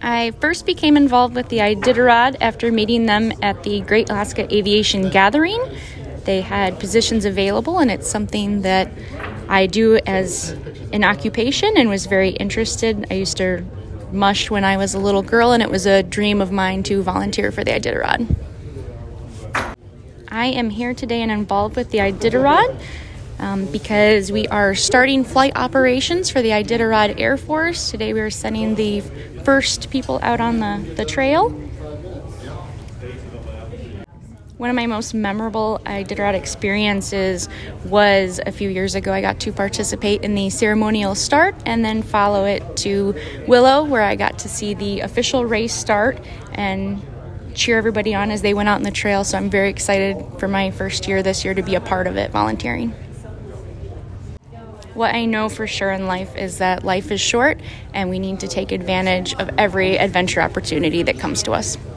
I first became involved with the Iditarod after meeting them at the Great Alaska Aviation Gathering. They had positions available, and it's something that I do as an occupation and was very interested. I used to mush when I was a little girl, and it was a dream of mine to volunteer for the Iditarod. I am here today and involved with the Iditarod because we are starting flight operations for the Iditarod Air Force. Today we are sending the first people out on the trail. One of my most memorable Iditarod experiences was a few years ago. I got to participate in the ceremonial start and then follow it to Willow, where I got to see the official race start and cheer everybody on as they went out on the trail. So I'm very excited for my first year this year to be a part of it, volunteering. What I know for sure in life is that life is short and we need to take advantage of every adventure opportunity that comes to us.